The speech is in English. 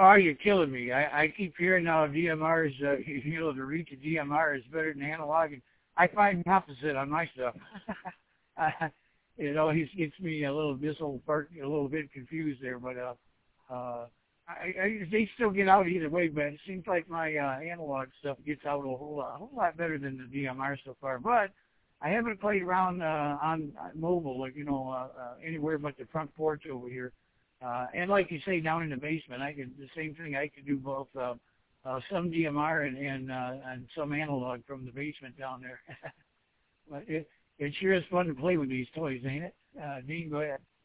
Oh, you're killing me. I keep hearing now DMRs, to reach a DMR is better than analog, and I find the opposite on my stuff. He gets me a little a little bit confused there, but they still get out either way. But it seems like my analog stuff gets out a whole lot better than the DMR so far. But I haven't played around on mobile, like anywhere but the front porch over here. And like you say, down in the basement, the same thing. I could do both some DMR and some analog from the basement down there. But it sure is fun to play with these toys, ain't it? Dean, go ahead.